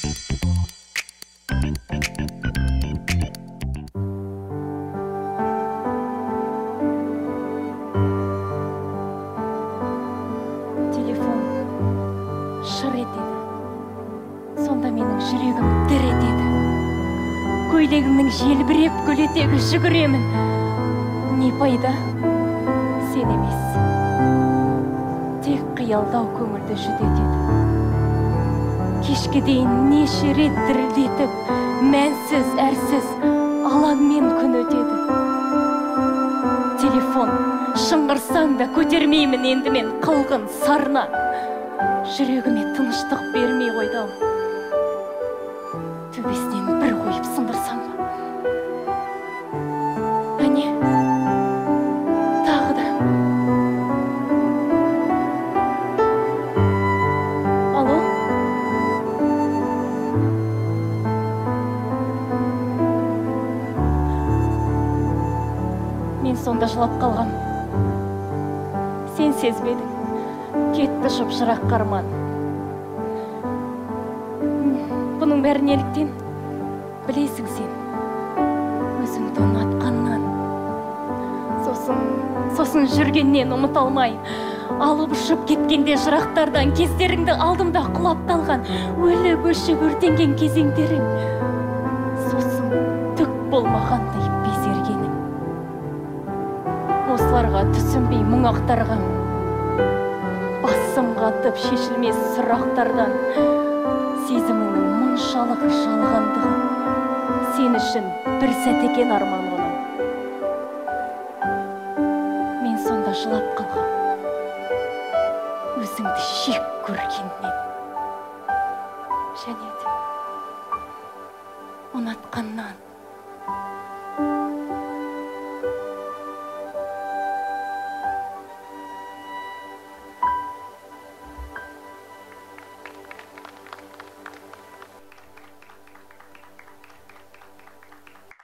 Телефон шыр етеді. Сонда менің жүрегім дір етеді. Көйлегімнің желбіреп көлетегі жүгіремін. Не пайда? Сен емес. Тек қиялдау көңілді жүдетеді. Кешке дейін неше рет дірілдетіп, мәнсіз, әрсіз алаңмен күн өтеді. Телефон шыңғырсаң да көтермеймін енді мен қылғын сарна. Жүрегіме тыныштық бермей қойды. Төбесінен бір қойып сындырсам ба? Әне, тағы да. Алло? Мен сонда жылап қалғам. Сен сезбедің. Кетті шып-шырақ қарман. Бұның бәрі неліктен? Білесің сен. Өзіңді ұнатқаннан. Сосын жүргеннен ұмыт алмай. Алып ұшып кеткенде жырақтардан кездеріңді алдымда құлап талған. Өліп өшіп өртенген кезеңдерің. Сосын түк болмағандай безергенім. Осыларға түсінбей мұң ақтарғам. Басым қатып шешілмес сұрақтардан. Сезіміңнің мұншалық жалғандығы. Сен үшін бір сәт екен арман оның. Мен сонда жылап қалғам. Өзіңді жек көргеннен. Және де ұнатқаннан.